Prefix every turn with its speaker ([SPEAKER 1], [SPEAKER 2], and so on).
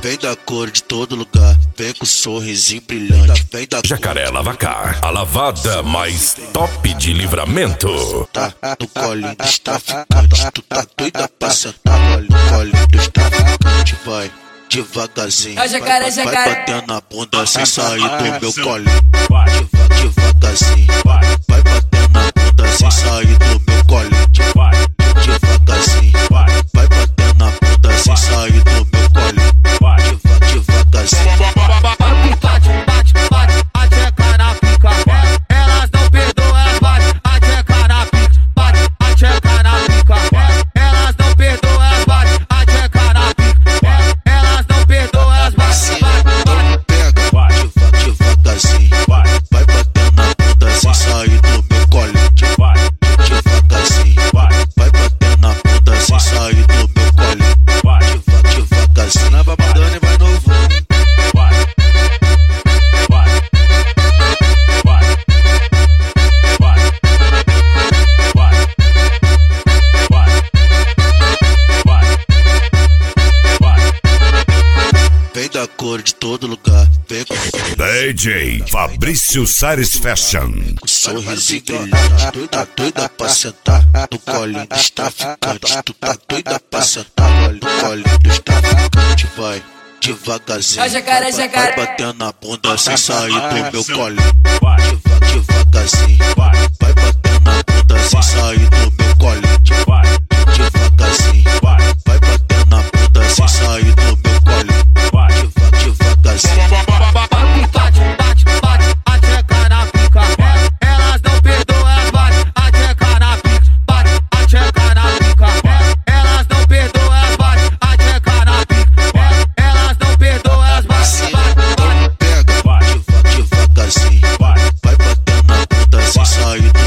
[SPEAKER 1] Vem da cor de todo lugar, vem com sorrisinho brilhante. Vem da
[SPEAKER 2] Jacaré Lavacar, a lavada mais top de Livramento.
[SPEAKER 1] Tá no colinho dos traficantes, tu tá doida pra sentar no colinho dos traficantes, vai devagarzinho, vai batendo na bunda sem sair do meu colinho. Devagarzinho, vai batendo na bunda sem sair do meu colinho. Devagarzinho, vai batendo na bunda sem sair do meu colinho. Devagarzinho.
[SPEAKER 3] Bate, a tcheca na pica. Elas não perdoam, elas bate, a tcheca na pica. Bate, a tcheca na pica. Elas não perdoam, elas bate, a tcheca na pica. Elas não perdoam, elas bate.
[SPEAKER 1] Pega, devagarzinho, vai batendo na bunda sem sair do meu colinho. Devagarzinho, vai batendo na bunda sem sair do meu colinho. Devagarzinho, vai mandando e vai novo. Vem da cor de todo lugar, vem com
[SPEAKER 2] DJ Fabrício Sares Fashion.
[SPEAKER 1] sorrisinho brilhante. Tu tá doida pra sentar no colinho dos traficantes. Tu tá doida pra sentar no colinho dos traficantes. Vai devagarzinho, vai batendo na bunda sem sair do meu colinho. Devagarzinho, vai batendo na bunda sem sair do meu colinho. Devagarzinho, vai batendo na bunda sem sair do meu colinho. Devagarzinho.
[SPEAKER 3] Bate, a tcheca na pica. Elas não perdoam, elas bate, a tcheca na pica. Bate, a tcheca na pica. Elas não perdoam, elas bate, a tcheca na pica. Elas não perdoam, elas bate.
[SPEAKER 1] Pega, devagarzinho, vai batendo na bunda sem sair do